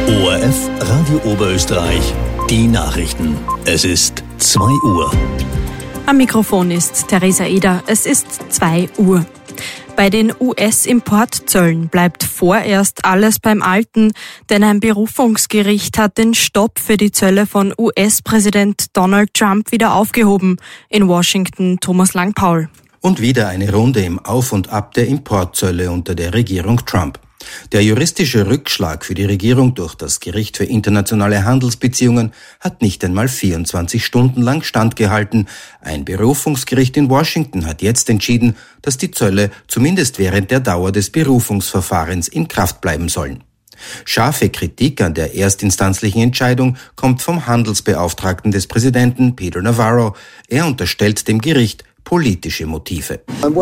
ORF Radio Oberösterreich, die Nachrichten. Es ist 2 Uhr. Am Mikrofon ist Theresa Eder. Es ist 2 Uhr. Bei den US-Importzöllen bleibt vorerst alles beim Alten, denn ein Berufungsgericht hat den Stopp für die Zölle von US-Präsident Donald Trump wieder aufgehoben. In Washington Thomas Lang-Paul. Und wieder eine Runde im Auf und Ab der Importzölle unter der Regierung Trump. Der juristische Rückschlag für die Regierung durch das Gericht für internationale Handelsbeziehungen hat nicht einmal 24 Stunden lang standgehalten. Ein Berufungsgericht in Washington hat jetzt entschieden, dass die Zölle zumindest während der Dauer des Berufungsverfahrens in Kraft bleiben sollen. Scharfe Kritik an der erstinstanzlichen Entscheidung kommt vom Handelsbeauftragten des Präsidenten Peter Navarro. Er unterstellt dem Gericht politische Motive.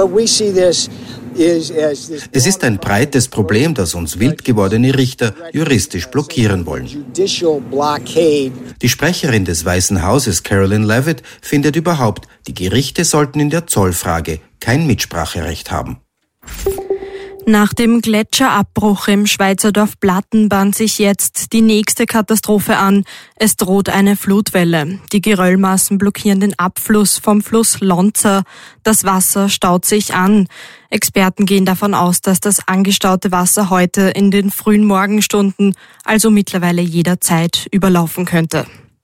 Es ist ein breites Problem, dass uns wild gewordene Richter juristisch blockieren wollen. Die Sprecherin des Weißen Hauses, Caroline Leavitt, findet überhaupt, die Gerichte sollten in der Zollfrage kein Mitspracherecht haben. Nach dem Gletscherabbruch im Schweizer Dorf Blatten bahnt sich jetzt die nächste Katastrophe an. Es droht eine Flutwelle. Die Geröllmassen blockieren den Abfluss vom Fluss Lonza. Das Wasser staut sich an. Experten gehen davon aus, dass das angestaute Wasser heute in den frühen Morgenstunden, also mittlerweile jederzeit, überlaufen könnte.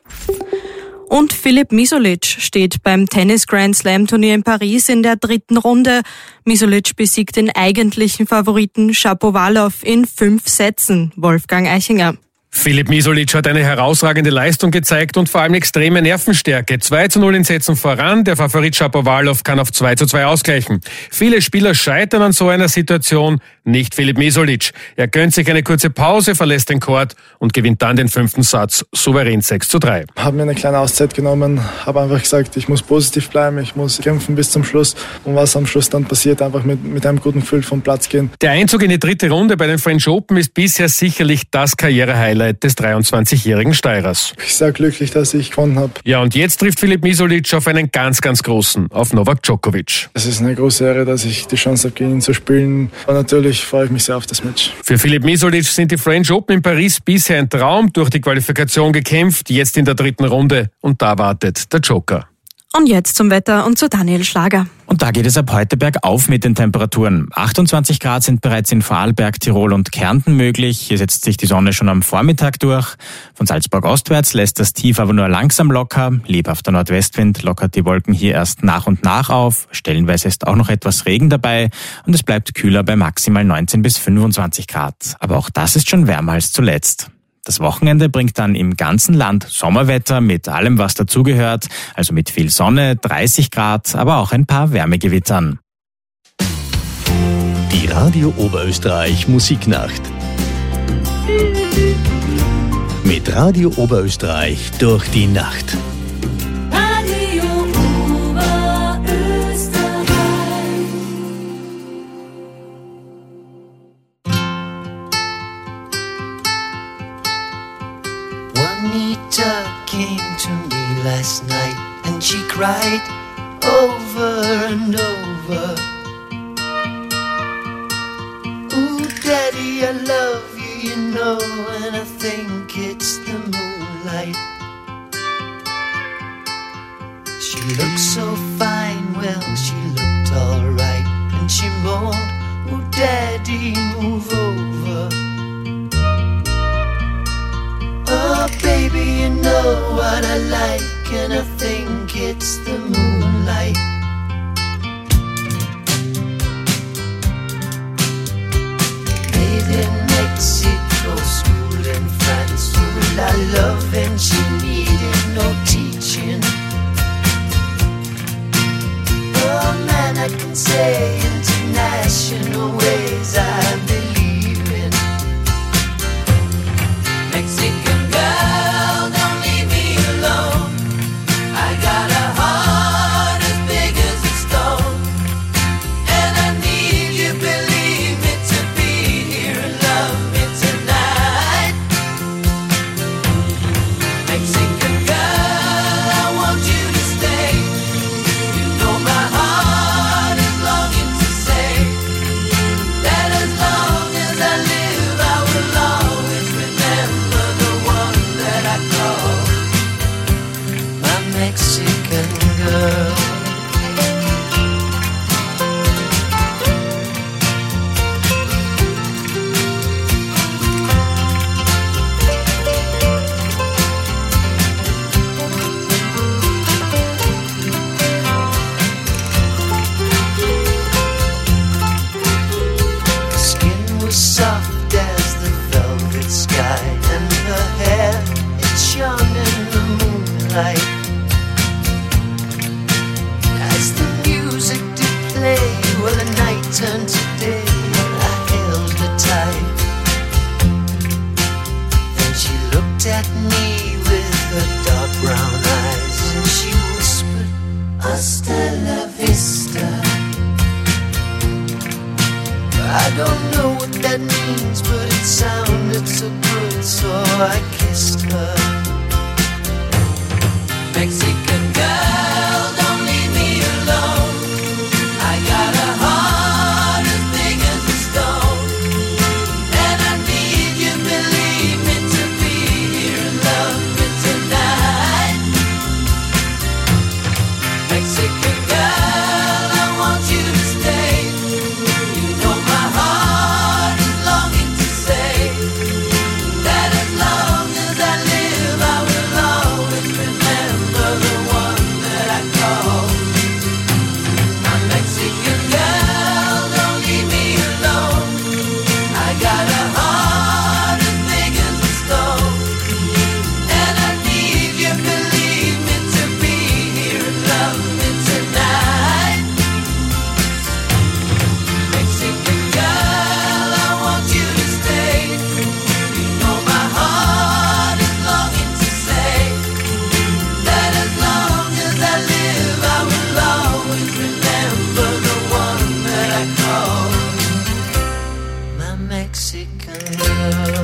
Und Filip Misolic steht beim Tennis-Grand-Slam-Turnier in Paris in der 3. Runde. Misolic besiegt den eigentlichen Favoriten Shapovalov in 5 Sätzen. Wolfgang Eichinger. Filip Misolic hat eine herausragende Leistung gezeigt und vor allem extreme Nervenstärke. 2:0 in Sätzen voran, der Favorit Shapovalov kann auf 2:2 ausgleichen. Viele Spieler scheitern an so einer Situation, nicht Filip Misolic. Er gönnt sich eine kurze Pause, verlässt den Court und gewinnt dann den 5. Satz souverän 6:3. Habe mir eine kleine Auszeit genommen, habe einfach gesagt, ich muss positiv bleiben, ich muss kämpfen bis zum Schluss. Und was am Schluss dann passiert, einfach mit einem guten Gefühl vom Platz gehen. Der Einzug in die 3. Runde bei den French Open ist bisher sicherlich das Karrierehighlight des 23-jährigen Steirers. Ich bin sehr glücklich, dass ich gewonnen habe. Ja, und jetzt trifft Filip Misolic auf einen ganz, ganz großen, auf Novak Djokovic. Es ist eine große Ehre, dass ich die Chance habe, gegen ihn zu spielen. Und natürlich freue ich mich sehr auf das Match. Für Filip Misolic sind die French Open in Paris bisher ein Traum, durch die Qualifikation gekämpft, jetzt in der 3. Runde und da wartet der Joker. Und jetzt zum Wetter und zu Daniel Schlager. Und da geht es ab heute bergauf mit den Temperaturen. 28 Grad sind bereits in Vorarlberg, Tirol und Kärnten möglich. Hier setzt sich die Sonne schon am Vormittag durch. Von Salzburg ostwärts lässt das Tief aber nur langsam locker. Lebhafter Nordwestwind lockert die Wolken hier erst nach und nach auf. Stellenweise ist auch noch etwas Regen dabei und es bleibt kühler bei maximal 19 bis 25 Grad. Aber auch das ist schon wärmer als zuletzt. Das Wochenende bringt dann im ganzen Land Sommerwetter mit allem, was dazugehört, also mit viel Sonne, 30 Grad, aber auch ein paar Wärmegewittern. Die Radio Oberösterreich Musiknacht. Mit Radio Oberösterreich durch die Nacht. Juanita came to me last night and she cried over and over. Ooh, Daddy, I love you, you know, and I think it's the moonlight. She looked so fine, well, she looked alright, and she moaned, ooh, Daddy, move over. Oh, baby, you know what I like, and I think it's the moonlight. Made in Mexico, school in France, full of love, and she needed no teaching. Oh man, I can say international ways I believe in. Mexican girl, don't leave me alone. I got a heart as big as a stone, and I need you, believe me, to be here and love me tonight. Mexican girl, I want you to stay. You know my heart is longing to say that as long soft as the velvet sky, and her hair, it shone in the moonlight. As the music did play, well, the night turned to day, and I held her tight. Then she looked at me with her dark brown eyes, and she whispered, "Hasta la vista." I don't know what that means, but it sounded so good, so I kissed her. Mexican girl, don't leave me alone. I got a heart as big as a stone, and I need you, believe me, to be here and love me tonight. Mexican girl, I want you to stay. You know my heart is longing to say that as long as I live, I will always remember the one that I call my Mexican girl. Don't leave me alone. I got a heart as big as a stone, and I need you, believe me, to be here and love me tonight. Mexican girl, I want you to stay. You know my heart is longing to say that as long as I live, I will always remember the one that I call my Mexican girl.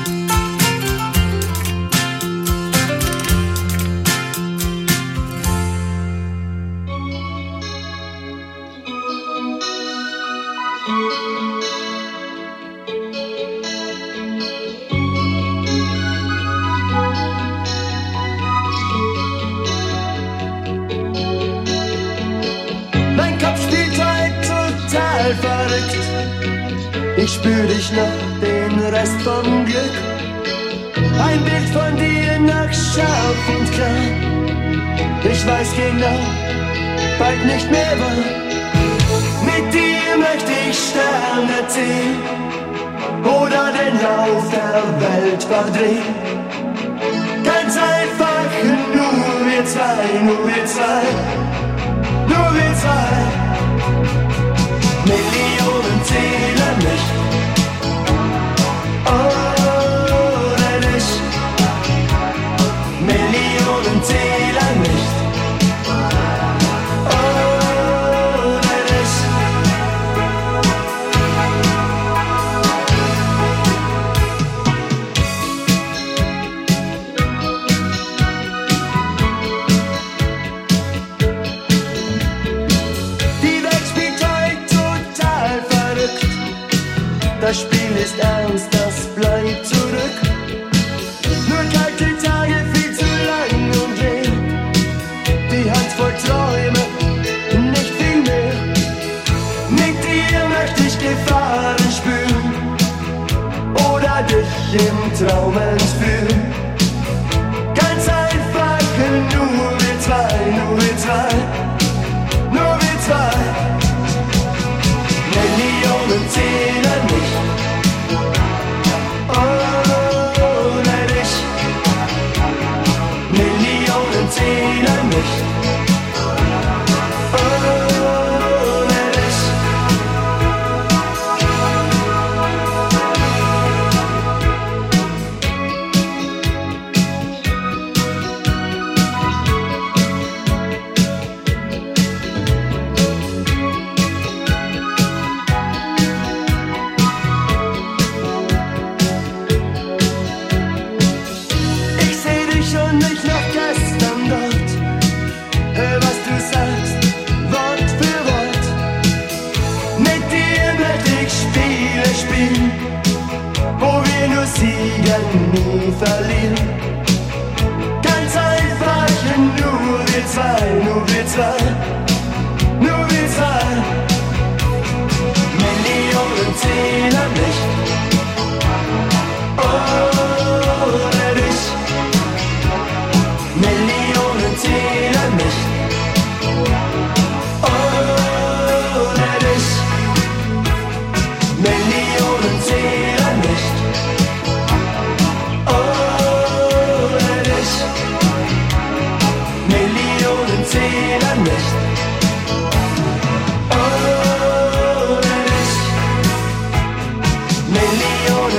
Mein Kopf spielt heute total verrückt. Ich spür dich noch, den Rest vom Glück. Ein Bild von dir nach scharf und klar. Ich weiß genau, bald nicht mehr wann. Mit dir möchte ich Sterne ziehen oder den Lauf der Welt verdrehen. Ganz einfach, nur wir zwei, nur wir zwei. Nur wir zwei. Millionen zählen nicht ohne dich. Millionen zählen nicht ohne dich. Die Welt spielt heute total verrückt. Das Spiel ist ernst, das bleibt zurück. Nur kalte Tage, viel zu lang und leer. Die Hand voll Träume, nicht viel mehr. Mit dir möchte ich Gefahren spüren oder dich im Traum entführen. Ganz einfach, nur wir zwei, nur wir zwei. Nur wir zwei. Millionen zählen nicht ohne dich. Millionen zählen nicht ohne dich. Ich seh dich und mich noch gestern dort. Hör, was du sagst, Wort für Wort. Mit dir möchte ich Spiele spielen, wo wir nur siegen, nie verlieren. Ganz einfach, nur wir zwei, nur wir zwei. Nur wir zwei. Millionen zählen nicht ohne dich. Millionen zählen nicht ohne dich. Millionen zählen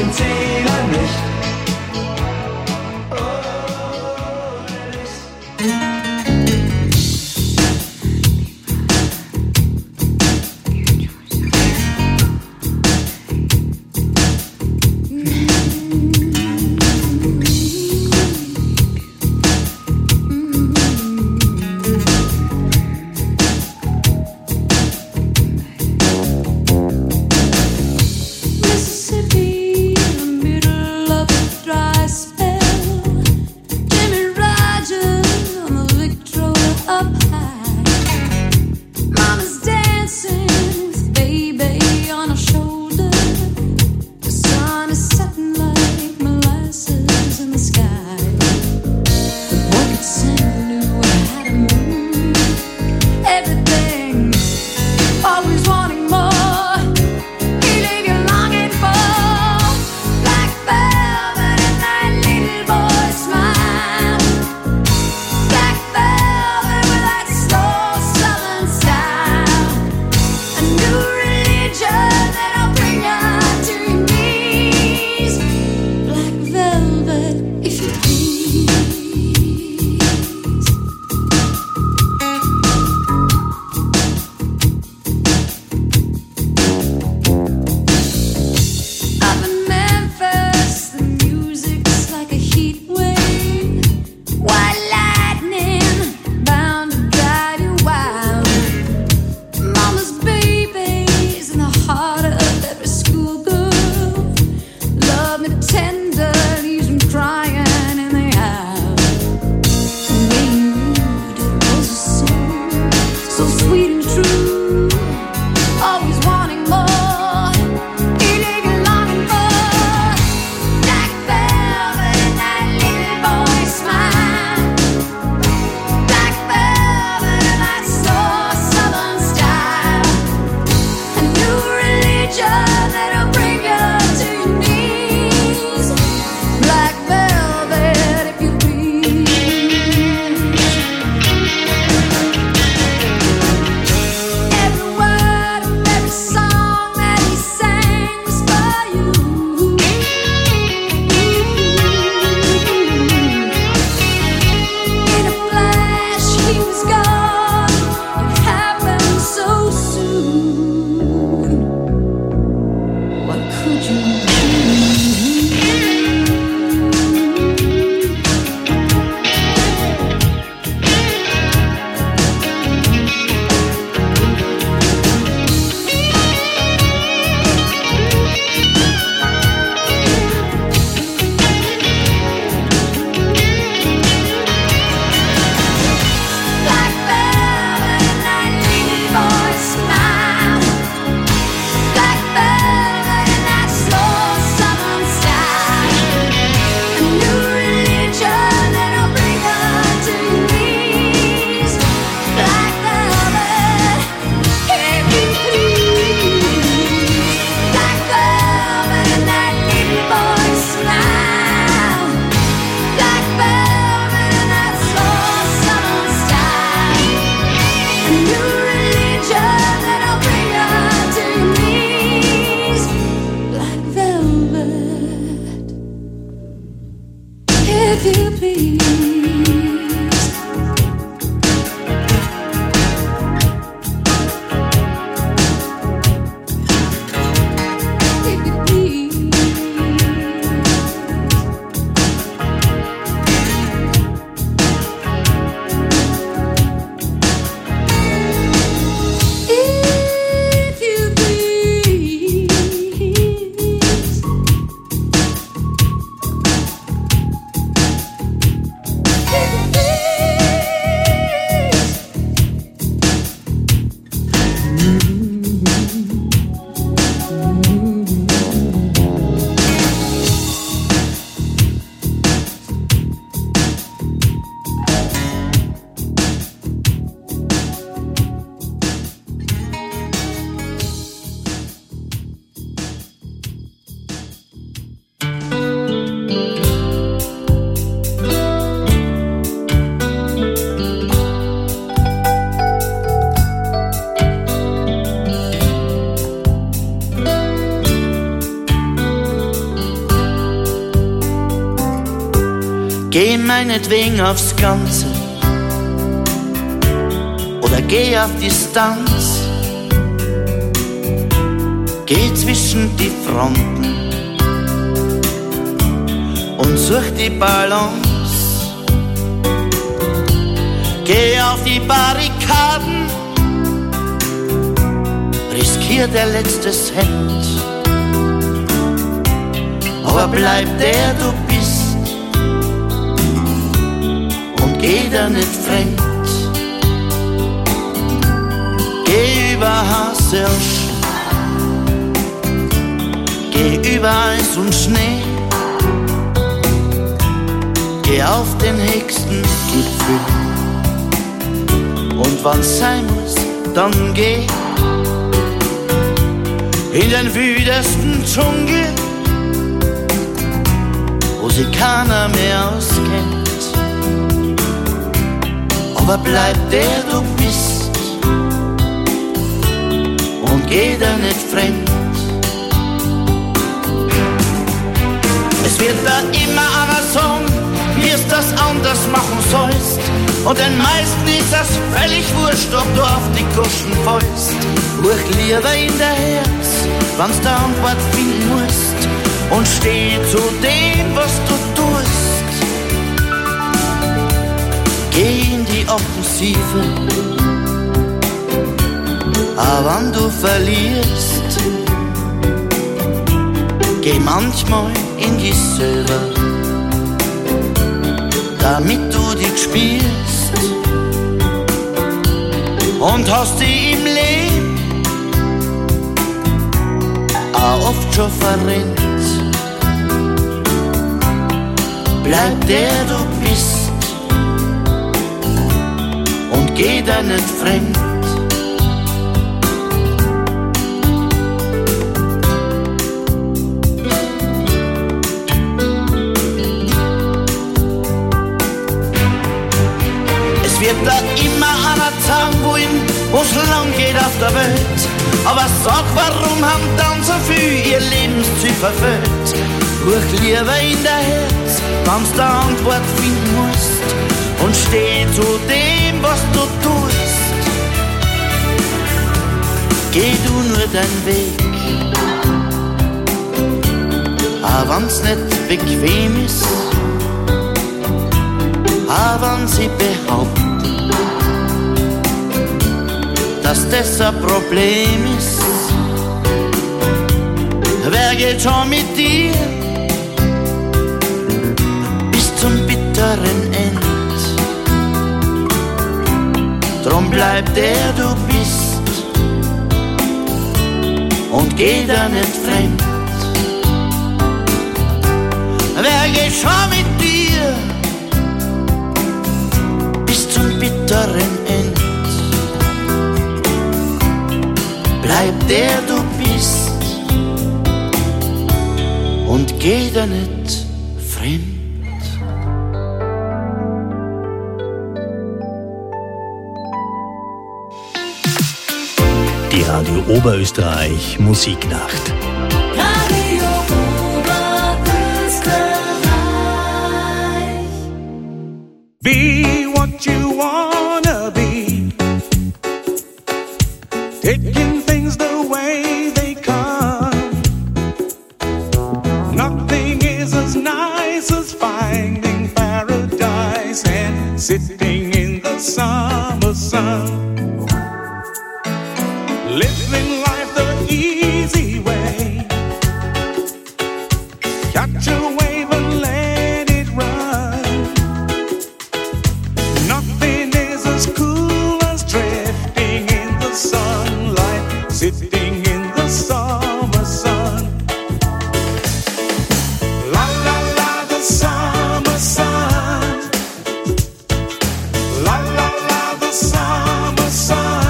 Tränen zählen nicht. Geh meinetwegen aufs Ganze oder geh auf Distanz. Geh zwischen die Fronten und such die Balance. Geh auf die Barrikaden, riskier der letzte Cent, aber bleib der du bist und geh da nicht fremd. Geh über Haselsch, geh über Eis und Schnee, geh auf den höchsten Gipfel und wann's sein muss, dann geh in den wüdesten Dschungel, wo sich keiner mehr auskennt, aber bleib der du bist und geh da nicht fremd. Es wird da immer einer sagen, wie es das anders machen sollst, und den meisten ist das völlig wurscht, ob du auf die Kuschen fällst. Ruhig lieber in der Herz, wann's der Antwort finden musst, und steh zu dem, was du tust. Geh in die Offensive, aber wenn du verlierst, geh manchmal in dich selber, damit du dich spielst, und hast dich im Leben auch oft schon verrennt. Bleib der du bist und geh da nicht fremd. Es wird da immer einer sagen wollen, wo's lang geht auf der Welt. Aber sag, warum haben dann so viel ihr Lebensziel verfehlt? Ruhig lieber in der Herz, wann's der Antwort finden musst, und steh zu dem, was du tust. Geh du nur deinen Weg, auch wenn's nicht bequem ist, auch wenn sie behaupten, dass das ein Problem ist. Wer geht schon mit dir bis zum bitteren End? Drum bleib der du bist und geh da nicht fremd. Wer geht schon mit dir bis zum bitteren End? Bleib der du bist und geh da nicht fremd. Die Radio Oberösterreich Musiknacht. Radio Oberösterreich. Be what you wanna be, taking things the way they come. Nothing is as nice as finding paradise and sitting in the summer sun. Living life the easy way, catch a wave and let it run. Nothing is as cool as drifting in the sunlight, sitting in the summer sun. La la la, the summer sun. La la la, the summer sun.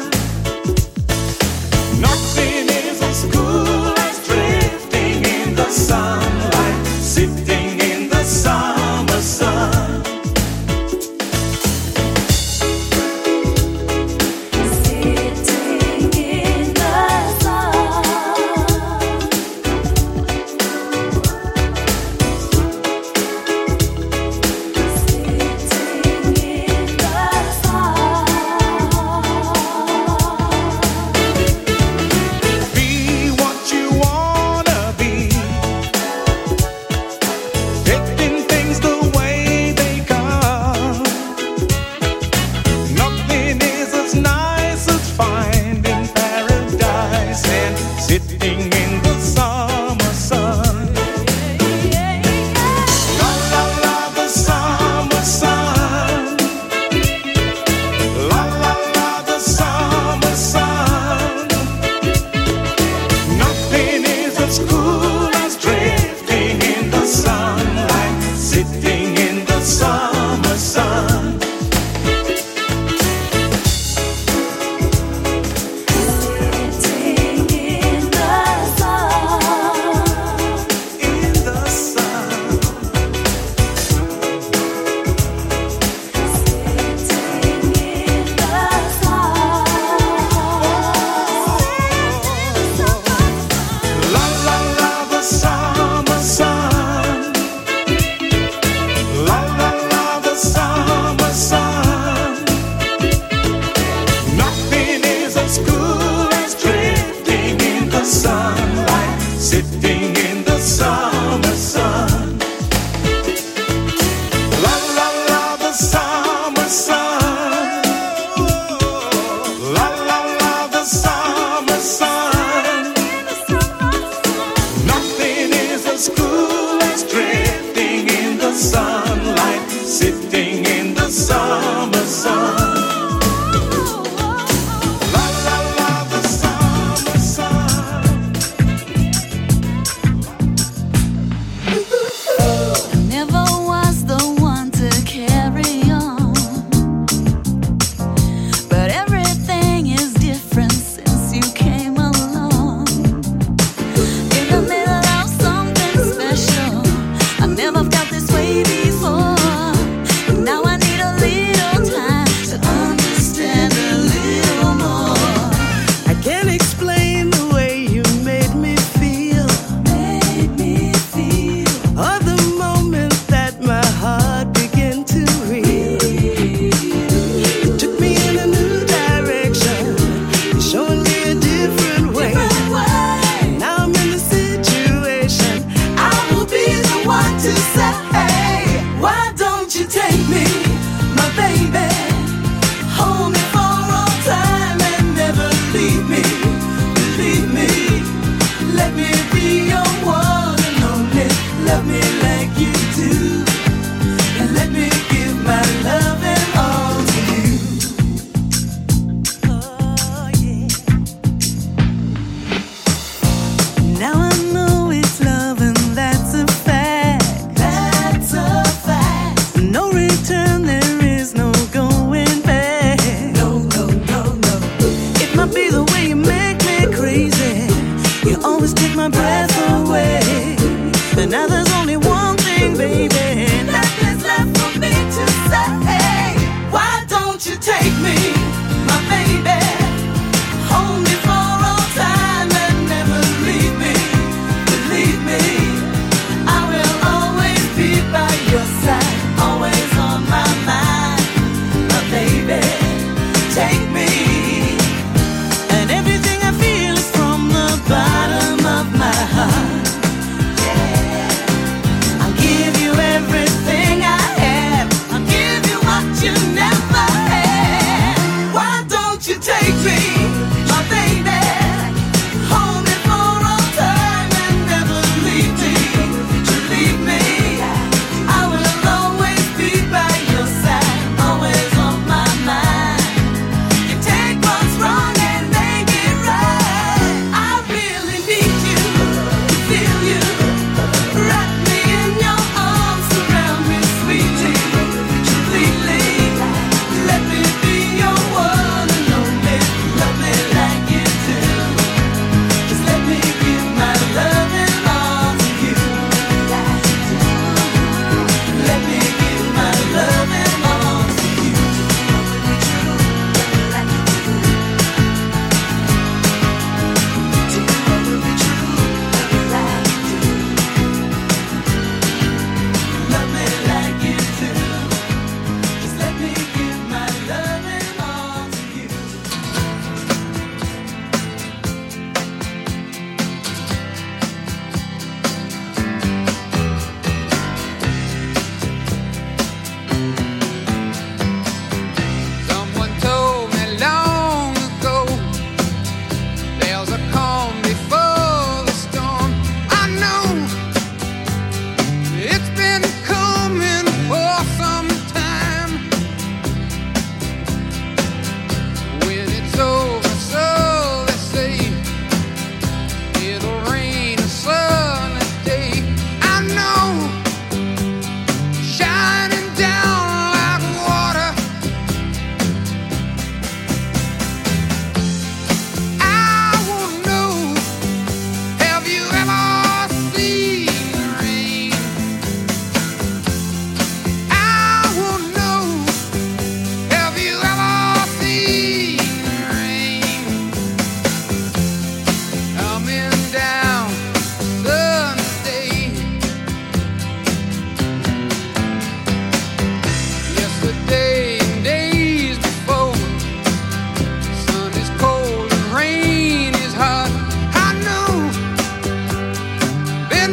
Nothing is as cool as drifting in the sunlight, sitting in the summer sun. Sitting in the sun.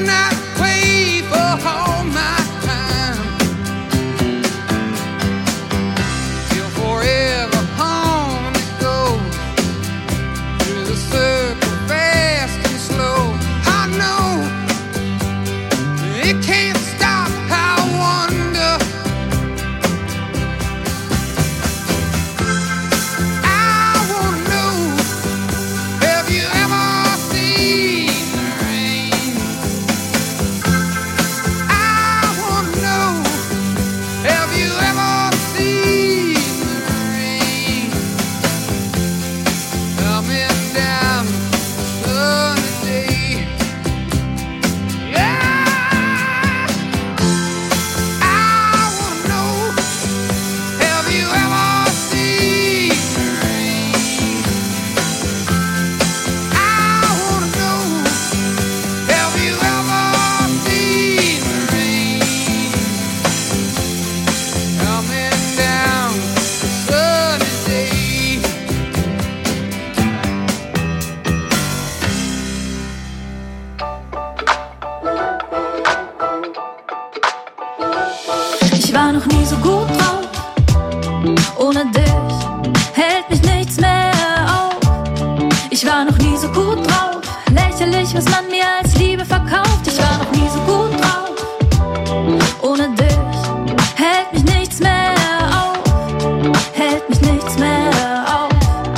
not pay for all my time. Till forever on it goes, through the circle fast and slow. I know it can't stop, I wonder. I wanna know, have you ever seen the rain? I wanna know, have you ever seen the rain? Coming down a sunny day. Yeah, I wanna know, have you ever seen the rain? I wanna know, have you ever seen the rain? Coming down a sunny day. Ich war noch nie so gut drauf. Ohne dich hält mich nichts mehr auf. Ich war noch nie so gut drauf. Lächerlich, was man mir als Liebe verkauft. Ich war noch nie so gut drauf. Ohne dich hält mich nichts mehr auf. Hält mich nichts mehr auf.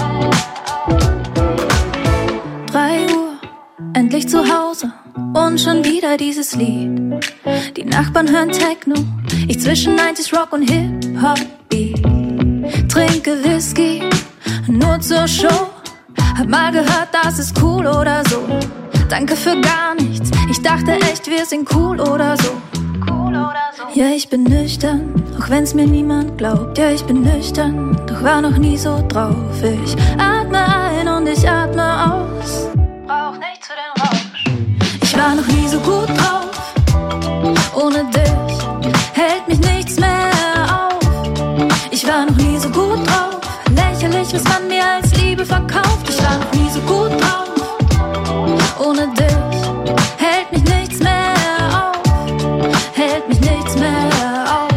3 Uhr, endlich zu Hause. Und schon wieder dieses Lied. Die Nachbarn hören Techno, ich zwischen 90s Rock und Hip-Hop-Beat. Trinke Whisky, nur zur Show. Hab mal gehört, das ist cool oder so. Danke für gar nichts, ich dachte echt, wir sind cool oder so. Ja, ich bin nüchtern, auch wenn's mir niemand glaubt. Ja, ich bin nüchtern, doch war noch nie so drauf. Ich atme ein und ich atme aus. Brauch nicht zu den Rausch. Ich war noch nie so gut drauf. Ohne dich hält mich nichts mehr auf. Ich war noch nie so gut drauf. Lächerlich, was man mir als Liebe verkauft. Ich war noch nie so gut drauf. Ohne dich hält mich nichts mehr auf. Hält mich nichts mehr auf.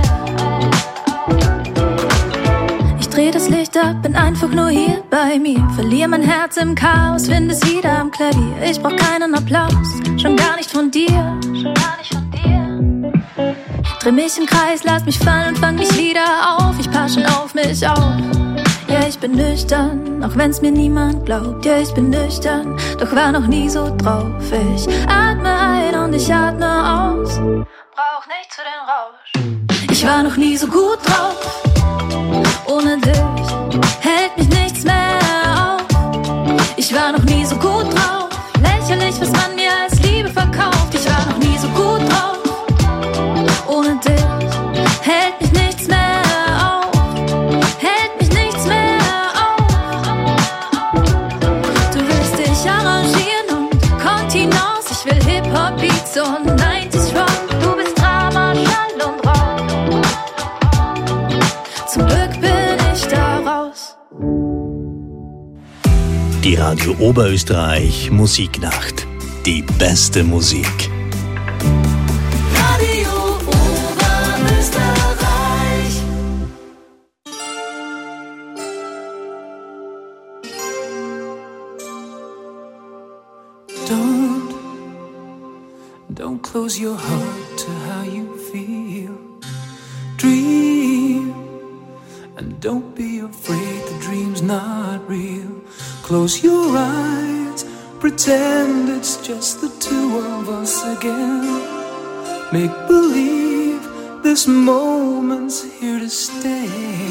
Ich dreh das Licht ab, bin einfach nur hier bei mir. Verlier mein Herz im Chaos, find es wieder am Klavier. Ich brauch keinen Applaus, schon gar nicht von dir. Dreh mich im Kreis, lass mich fallen und fang mich wieder auf. Ich pass schon auf mich auf. Ja, ich bin nüchtern, auch wenn's mir niemand glaubt. Ja, ich bin nüchtern, doch war noch nie so drauf. Ich atme ein und ich atme aus. Brauch nicht zu den Rausch. Ich war noch nie so gut drauf. Ohne dich hält mich nichts mehr auf. Ich war noch nie so gut drauf. Lächerlich, was man mir als Liebe verkauft. Ich war noch nie so gut drauf. Ohne dich hält mich nichts mehr auf. Hält mich nichts mehr auf. Du willst dich arrangieren und Kontinence. Ich will Hip-Hop-Beats und 90s Rock. Du bist Drama, Schall und Rock. Zum Glück bin ich da raus. Die Radio Oberösterreich Musiknacht. Die beste Musik. Radio Oberösterreich. Don't close your heart to how you feel. Dream, and don't be afraid the dream's not real. Close your eyes, pretend it's just the two of us again. Make believe this moment's here to stay.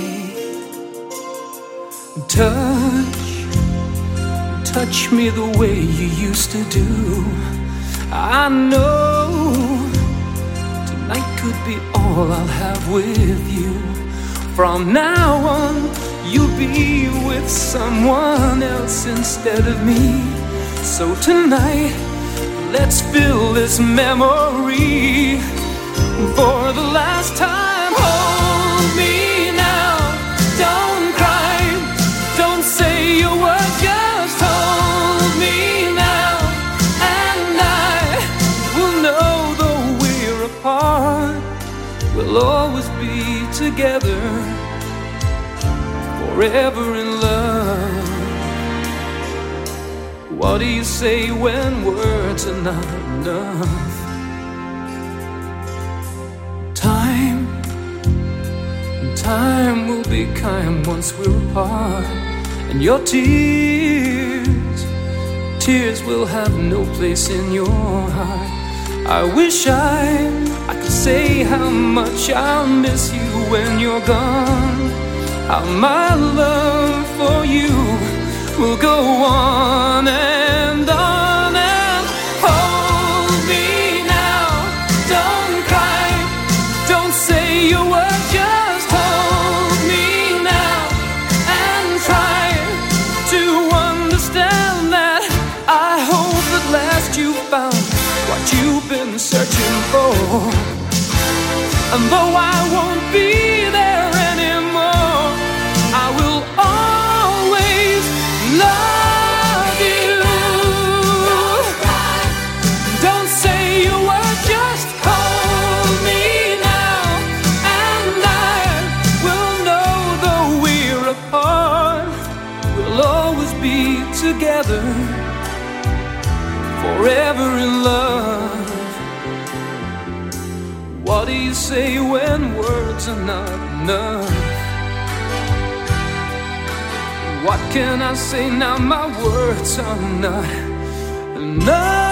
Touch me the way you used to do. I know tonight could be all I'll have with you. From now on, you'll be with someone else instead of me. So tonight, let's fill this memory for the last time. Hold me now, don't cry, don't say a word, just hold me now, and I will know we'll always be together, forever in love. What do you say when words are not enough? Time will be kind once we're apart, and your tears will have no place in your heart. I wish I could say how much I'll miss you when you're gone, how my love for you will go on and on. And hold me now, don't cry, don't say your word, just hold me now and try to understand that I hope at last you found what you've been searching for. And though I won't be there anymore, I will always love you. Don't say a word, just hold me now, and I will know though we're apart, we'll always be together, forever in love. What do you say when words are not enough? What can I say now? My words are not enough.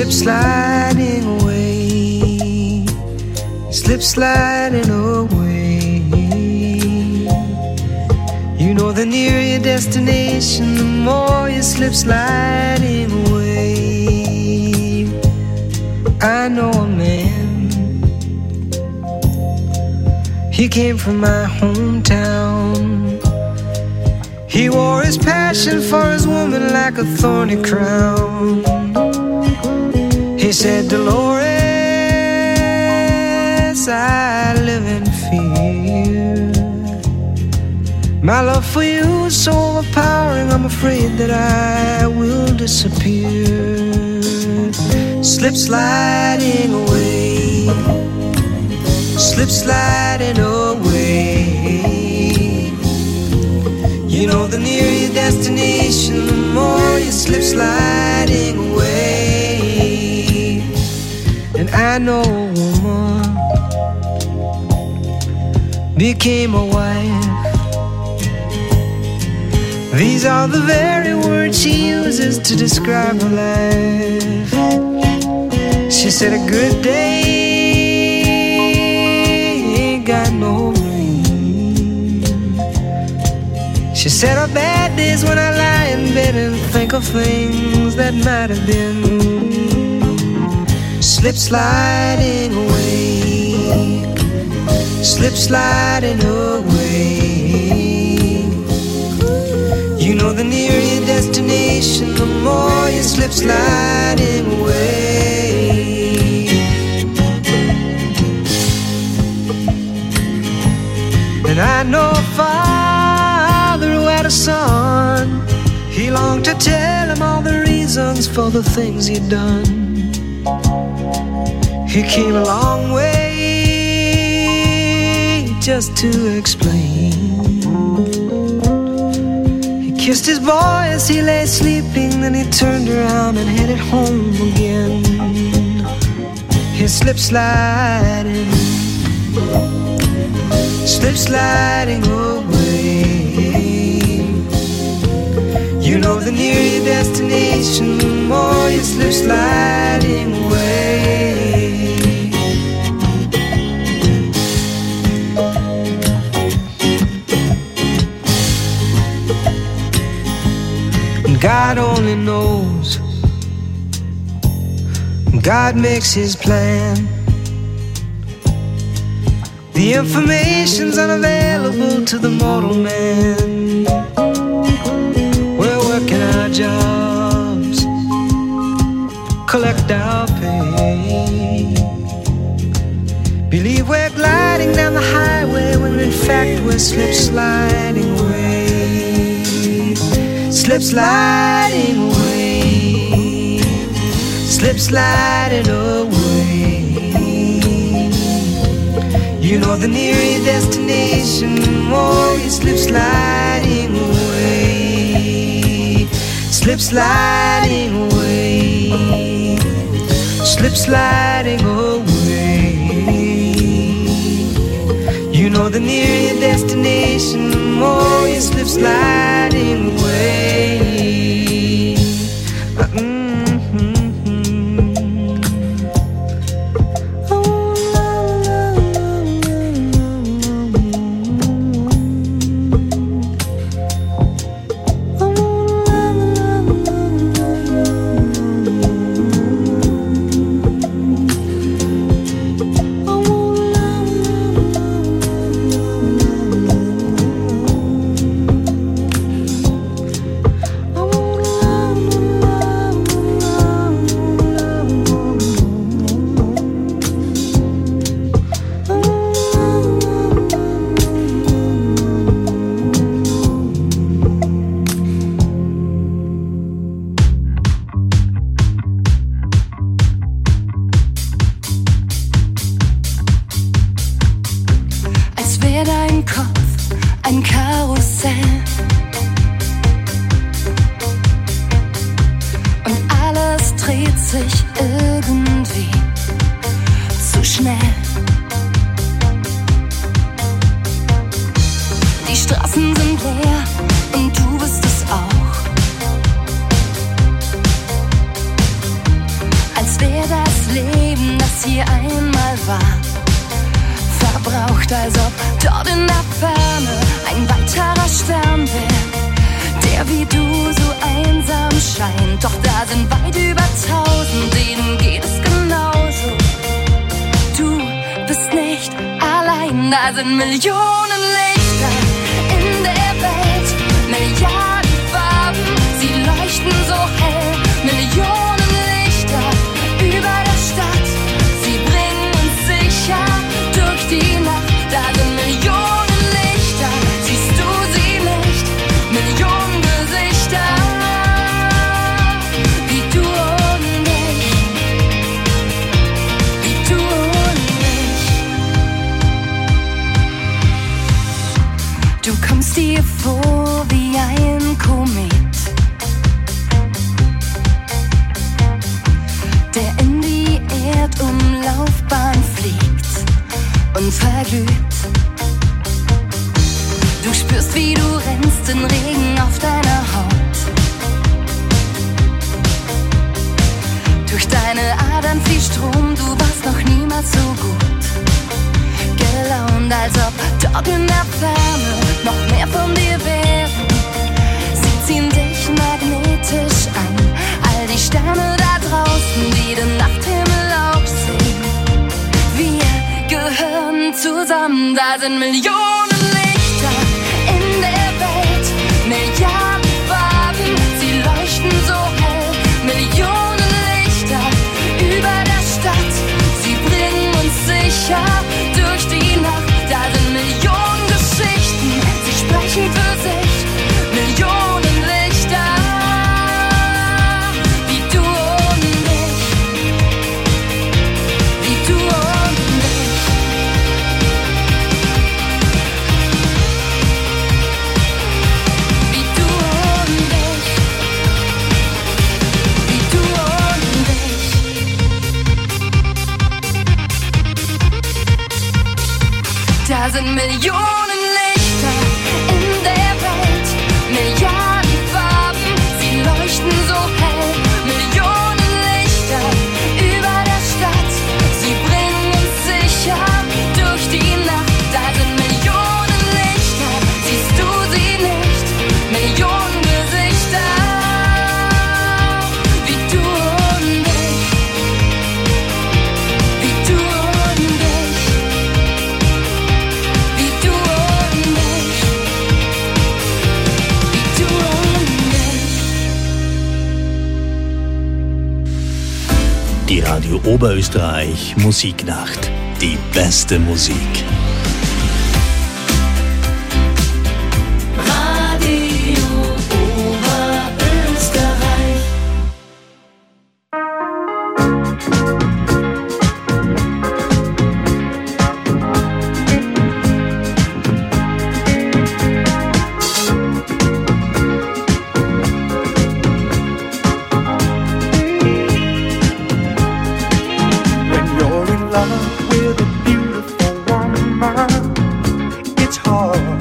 slip sliding away, slip sliding away. You know the nearer your destination, the more you slip sliding away. I know a man, he came from my hometown. He wore his passion for his woman like a thorny crown. He said, Dolores, I live in fear. My love for you is so overpowering, I'm afraid that I will disappear. Slip sliding away, slip sliding away. You know the nearer your destination, the more you slip sliding away. And I know a woman became a wife. These are the very words she uses to describe her life. She said a good day ain't got no rain. She said her bad days when I lie in bed and think of things that might have been. Slip sliding away, slip sliding away. You know the nearer your destination, the more you slip sliding away. And I know a father who had a son. He longed to tell him all the reasons for the things he'd done. He came a long way just to explain. Kissed his boy as he lay sleeping, then he turned around and headed home again. He slip sliding, slip sliding away. You know the nearer your destination, the more you slip sliding away. God only knows, God makes his plan. The information's unavailable to the mortal man. We're working our jobs, collect our pay. Believe we're gliding down the highway when in fact we're slip sliding away. Slip sliding away, slip sliding away. You know the nearer your destination, the more you slip sliding away. Slip sliding away, slip sliding away. You know the nearer your destination, the more you slip sliding away. hier einmal war. Verbraucht, als ob dort in der Ferne ein weiterer Stern wäre, der wie du so einsam scheint. Doch da sind weit über 1000, denen geht es genauso. Du bist nicht allein, da sind Millionen Lichter in der Welt, Milliarden Farben, sie leuchten so hell. Millionen Lichter über der Stadt, sie bringen uns sicher durch die Nacht. Da sind Millionen Lichter, siehst du sie nicht? Millionen Gesichter, wie du und ich, wie du und ich. Du kommst dir vor wie ein Komet, der in die Erdumlaufbahn fliegt und verglüht. Du spürst, wie du rennst, den Regen auf deiner Haut. Durch deine Adern fließt Strom, du warst noch niemals so gut gelaunt, als ob dort in der Ferne noch mehr von dir wäre. Sie ziehen dich magnetisch an, all die Sterne da draußen, die den Nachthimmel auch sehen. Wir gehören zusammen, da sind Millionen Lichter in der Welt, Milliarden Farben, sie leuchten so hell. Millionen Lichter über der Stadt, sie bringen uns sicher durch die Nacht. Da sind Millionen Geschichten, sie sprechen für sich. Millionen Lichter, wie du und ich, wie du und ich. Wie du und ich, wie du und ich. Da sind Millionen Lichter in der Welt, Milliarden Farben, sie leuchten so hell. Millionen Lichter über der Stadt, sie bringen uns sicher durch die Nacht. Da sind Millionen Lichter, siehst du sie nicht? Millionen Gesichter, wie du und ich, wie du und ich, wie du und ich, wie du und ich. Die Radio Oberösterreich Musiknacht. Die beste Musik. Radio Oberösterreich. When you're in love with a beautiful woman, it's hard.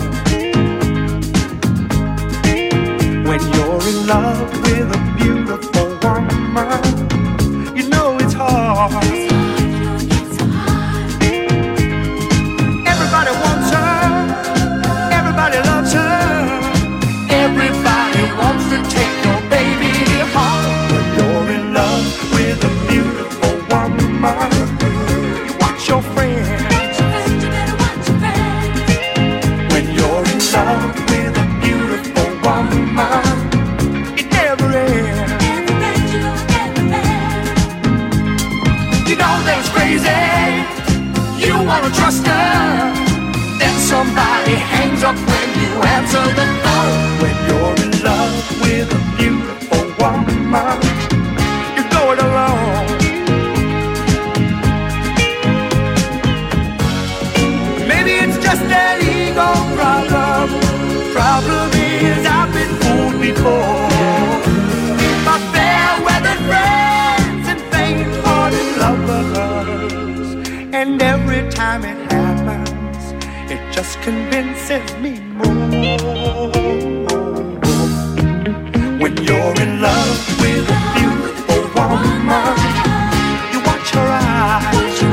When you're in love with a beautiful woman, you know it's hard. Everybody wants her, everybody loves her, everybody wants to take your baby home. When you're in love with a beautiful woman, you watch your friends. When you're in love with a beautiful woman, it never ends. You know that it's crazy, you wanna trust her, then somebody hangs up when you answer the phone. When you're in love with a beautiful woman, you're going alone. Maybe it's just an ego problem. Problem is I've been fooled before by fair-weather friends and faint-hearted lovers. And every time it happens, it just convinces me more. When you're in love with a beautiful woman, you watch her eyes.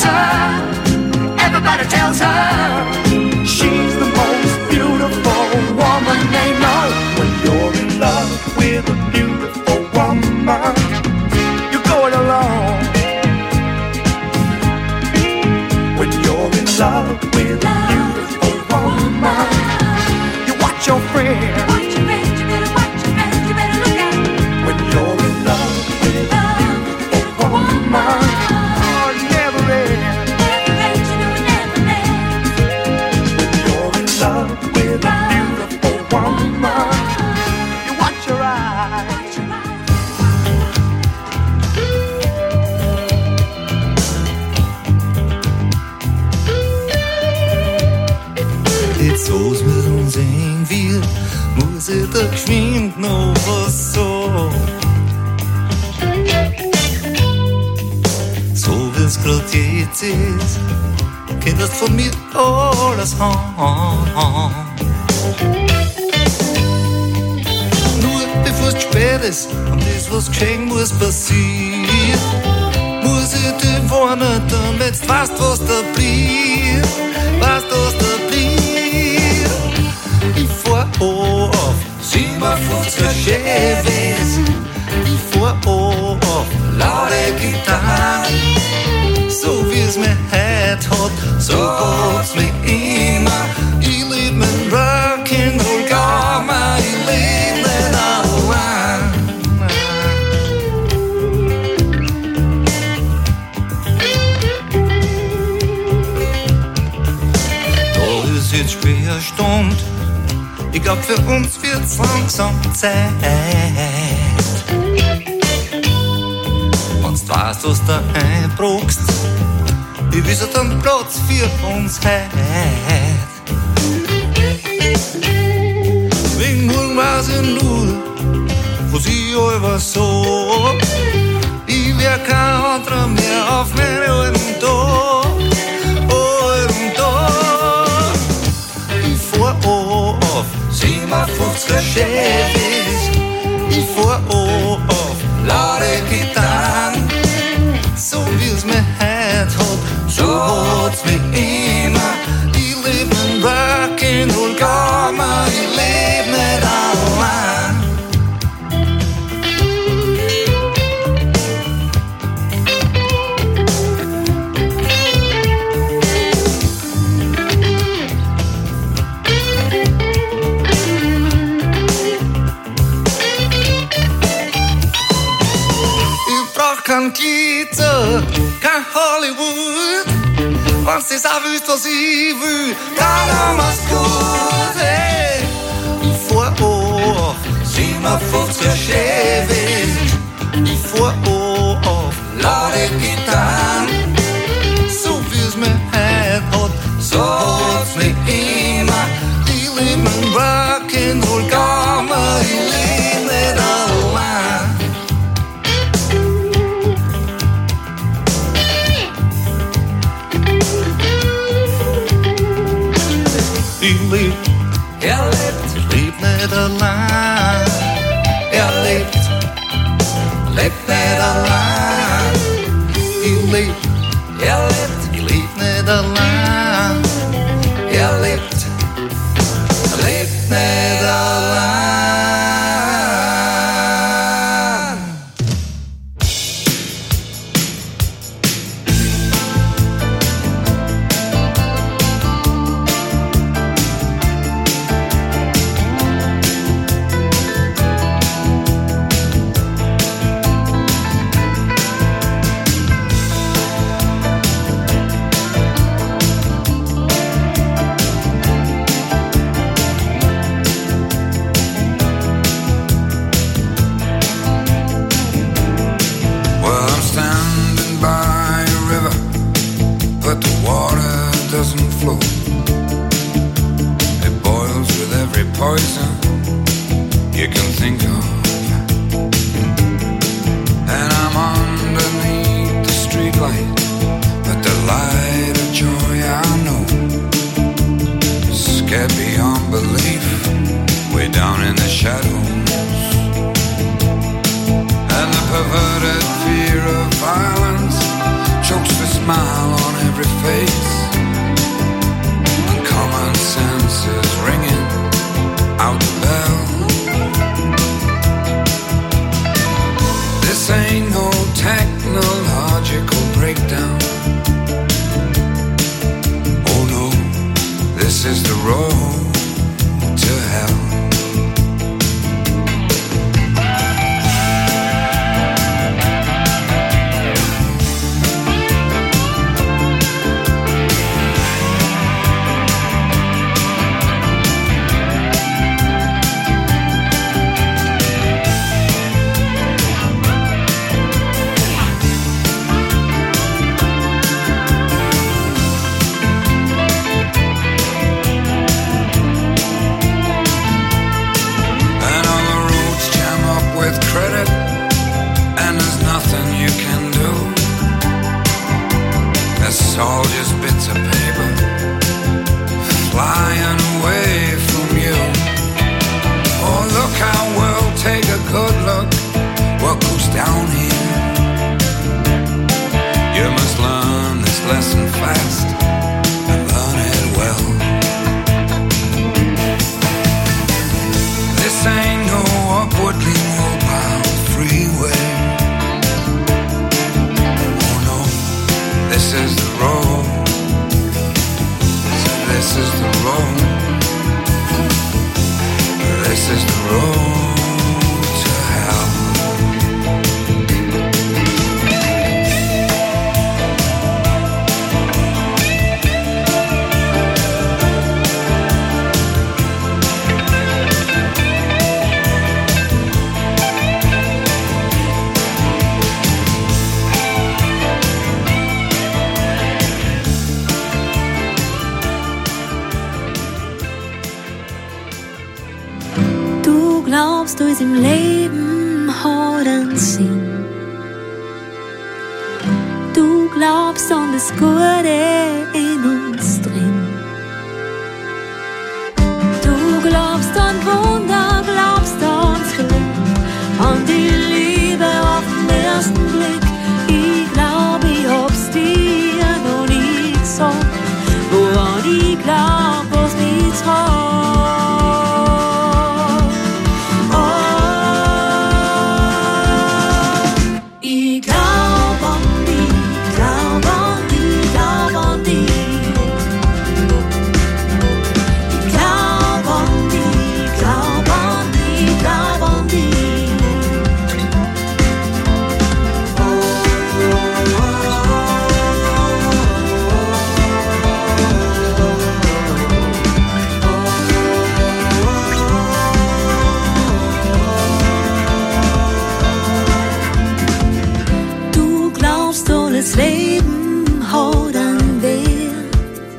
loves her. Everybody tells her she's the most beautiful woman they know. When you're in love with a beautiful woman, you're going alone. When you're in love with a beautiful woman, you watch your friend. Watch your friend, you better watch your friend, you better look out. When you're in love with a beautiful woman, oh, it never ends. Never ends, you know it never ends. When you're in love with a beautiful woman, you watch your eyes. Jetzt so's mit uns eng wird, muss ich da geschwind noch was sagen. So wie's grad jetzt ist, könntest von mir alles haben. Nur bevor's zu spät ist und das, was geschehen muss, passiert, muss ich dich warnen, damit du weißt, was da blieb, weißt, was da blieb. Ich fahr auf 57er Chevys, ich fahr auf laute Gitarren. So wie's mir heut hat, so hat's mich immer. Ich lieb mein Rock'n'Roll Gamma, ich lieb nicht allein. Da ist jetzt Sperrstund, ich glaub für uns wird's langsam Zeit. Wenn's du weißt, was du einbrauchst, ich wisse dann Platz für uns heut. Wegen morgen weiß ich nur, was ich über sag. Ich wär kein anderer mehr auf meinen alten Tag, alten Tag. Ich fahr auf 57er Chevys, ich fahr auf laute Gitarren. So wie's mir heut hat, so hat's mich immer. Ich lieb mein Rock'n'Roll Gamma, ich leb nicht allein. Ich brauch kein Glitter, kein Hollywood. Wenn's das auch willst, was ich will, dann mach's gut, hey. Ich fahr auf 57er Chevys, ich fahr auf laute Gitarren. So wie's mir heut hat, so hat's mich immer. Ich lieb mein Rock'n'Roll Gamma, ich leb nicht allein. Ich lieb, ich lieb nicht allein. Lebt nicht allein. Ich lieb, ich lieb nicht allein. Lebt nicht allein. Sinn. Du glaubst an das Gute in uns drin. Du glaubst an Wunder, glaubst ans Glück, an die Liebe auf den ersten Blick. Ich glaub, ich hab's dir noch nie gesagt, woran ich glaub, was mich tragt. Das Leben hat einen Wert.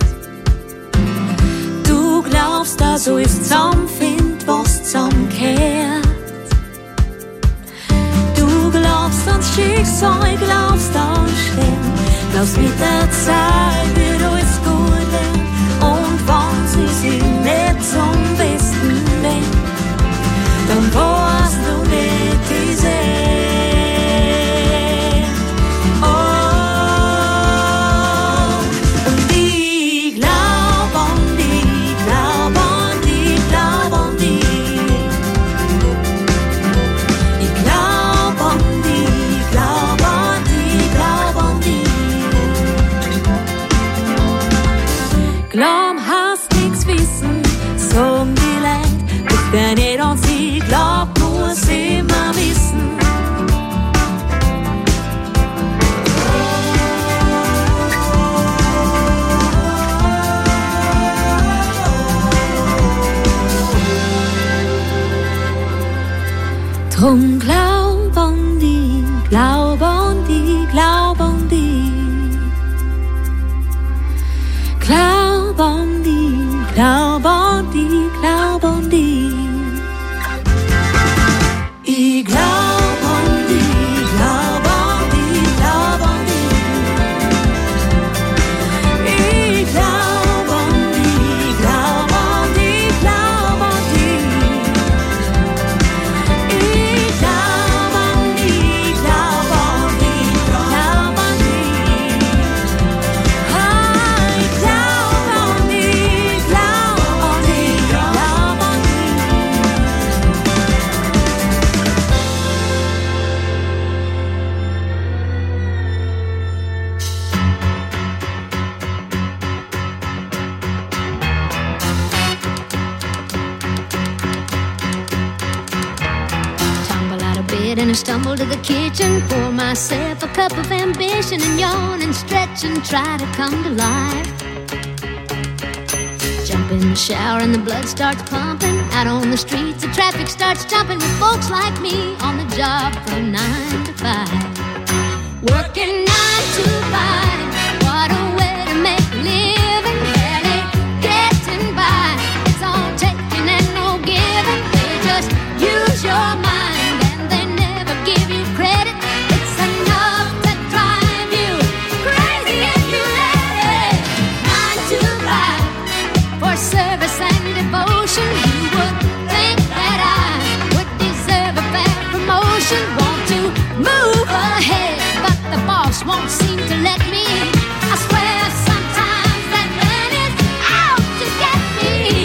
Du glaubst, dass alles zusammenfindet, was zusammengehört. Du glaubst ans Schicksal, glaubst an Stern. Glaubst mit der Zeit wird alles gut werden. Und wenn sie sich nicht zum Besten wenden, dann warst du nicht diese. Glaub, hast nix wissen, sagen die Leute, doch wer nicht an sie glaubt, muss immer wissen. Drum glaub an die, glaub an die, glaub an die. Glaub an die, glaub an die, glaub an die. Ich glaub an die, glaub an die, glaub an die. Ich glaub an die, glaub an die, glaub an die. Ich glaub an die, glaub an die, glaub an die. Ich glaub an die, glaub an die, glaub an die. Tumble out of bed and I stumble to the kitchen. Pour myself a cup of ambition and yawn and stretch and try to come to life. Jump in the shower and the blood starts pumping. Out on the streets the traffic starts jumping with folks like me on the job from 9 to 5. Working 9 to 5. What a way to make a living. Barely getting by. It's all taking and no giving. They just use your mind and they never give you credit. It's enough to drive you crazy if you let it. 9 to 5 for service and devotion. You would think that I would deserve a fair promotion. Want to move ahead, but the boss won't seem to let me. I swear sometimes that man is out to get me.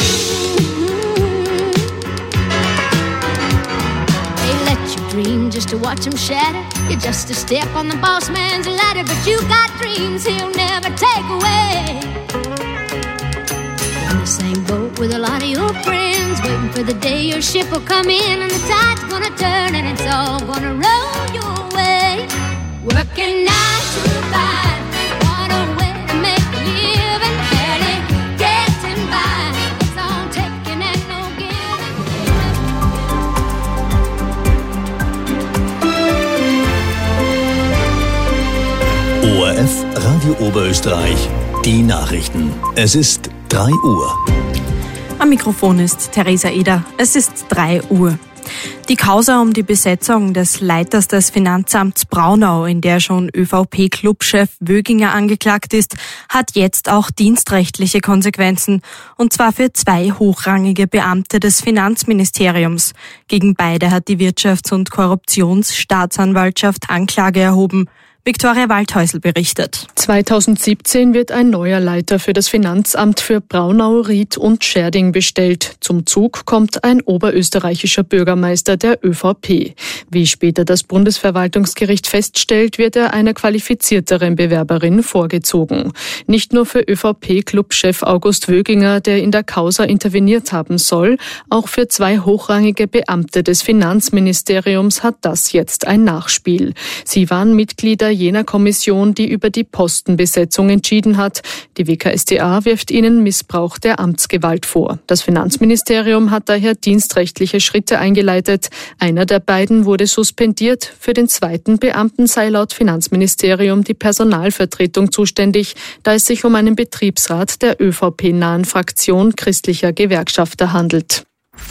They let you dream just to watch him shatter. You're just a step on the boss man's ladder, but you got dreams he'll never take away. You're in the same boat with a lot of your friends, waiting for the day your ship will come in and the tide's gonna turn and it's all gonna roll your way. Working 9 to 5, what a way to make a living. Barely getting by, it's all taking and no giving. ORF Radio Oberösterreich, die Nachrichten. Es ist 3 Uhr. Am Mikrofon ist Theresa Eder. Es ist 3 Uhr. Die Causa um die Besetzung des Leiters des Finanzamts Braunau, in der schon ÖVP-Clubchef Wöginger angeklagt ist, hat jetzt auch dienstrechtliche Konsequenzen. Und zwar für 2 hochrangige Beamte des Finanzministeriums. Gegen beide hat die Wirtschafts- und Korruptionsstaatsanwaltschaft Anklage erhoben. Viktoria Waldhäusl berichtet. 2017 wird ein neuer Leiter für das Finanzamt für Braunau, Ried und Schärding bestellt. Zum Zug kommt ein oberösterreichischer Bürgermeister der ÖVP. Wie später das Bundesverwaltungsgericht feststellt, wird er einer qualifizierteren Bewerberin vorgezogen. Nicht nur für ÖVP-Clubchef August Wöginger, der in der Causa interveniert haben soll, auch für 2 hochrangige Beamte des Finanzministeriums hat das jetzt ein Nachspiel. Sie waren Mitglieder jener Kommission, die über die Postenbesetzung entschieden hat. Die WKStA wirft ihnen Missbrauch der Amtsgewalt vor. Das Finanzministerium hat daher dienstrechtliche Schritte eingeleitet. Einer der beiden wurde suspendiert. Für den zweiten Beamten sei laut Finanzministerium die Personalvertretung zuständig, da es sich um einen Betriebsrat der ÖVP-nahen Fraktion christlicher Gewerkschafter handelt.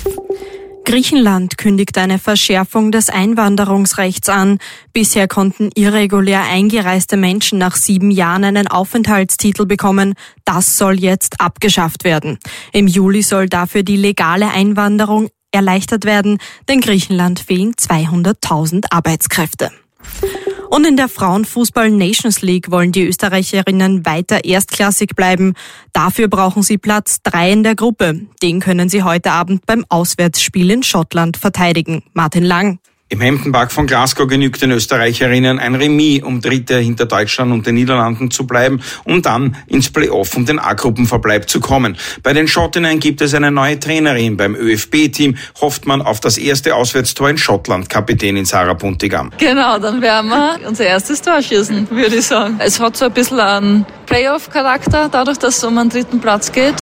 Griechenland kündigt eine Verschärfung des Einwanderungsrechts an. Bisher konnten irregulär eingereiste Menschen nach 7 Jahren einen Aufenthaltstitel bekommen. Das soll jetzt abgeschafft werden. Im Juli soll dafür die legale Einwanderung erleichtert werden, denn Griechenland fehlen 200.000 Arbeitskräfte. Und in der Frauenfußball-Nations League wollen die Österreicherinnen weiter erstklassig bleiben. Dafür brauchen sie Platz 3 in der Gruppe. Den können sie heute Abend beim Auswärtsspiel in Schottland verteidigen. Martin Lang. Im Hampden Park von Glasgow genügt den Österreicherinnen ein Remis, um Dritte hinter Deutschland und den Niederlanden zu bleiben und dann ins Play-Off um den A-Gruppenverbleib zu kommen. Bei den Schottinnen gibt es eine neue Trainerin. Beim ÖFB-Team hofft man auf das erste Auswärtstor in Schottland, Kapitänin Sarah Puntigam. Genau, dann werden wir unser erstes Tor schießen, würde ich sagen. Es hat so ein bisschen einen Playoff-Charakter, dadurch, dass es um einen 3. Platz geht.